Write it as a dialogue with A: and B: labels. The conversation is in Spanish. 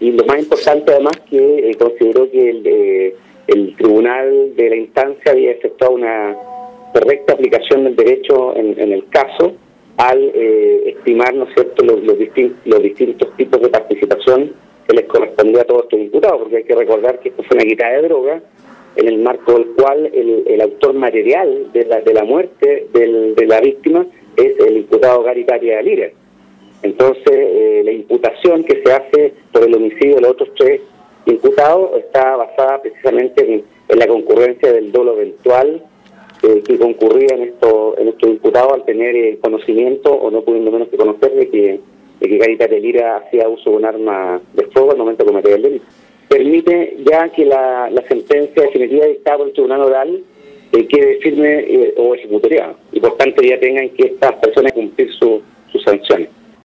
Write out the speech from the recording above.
A: y lo más importante además que consideró que el tribunal de la instancia había efectuado una correcta aplicación del derecho en el caso al estimar, ¿no es cierto?, los distintos tipos de participación que les correspondía a todos estos imputados, porque hay que recordar que esto fue una quitada de droga en el marco del cual el autor material de la muerte de la víctima es el imputado Gary Tapia Lira. Entonces, la imputación que se hace por el homicidio de los otros 3 imputados está basada precisamente en la concurrencia del dolo eventual que concurría en estos imputados al tener conocimiento o no pudiendo menos que conocer de que Gary Tapia Lira hacía uso de un arma de fuego al momento de cometer el delito. Permite ya que la sentencia definitiva dictada por el tribunal oral quede firme o ejecutoriada, y por tanto ya tengan que estas personas cumplir sus sanciones.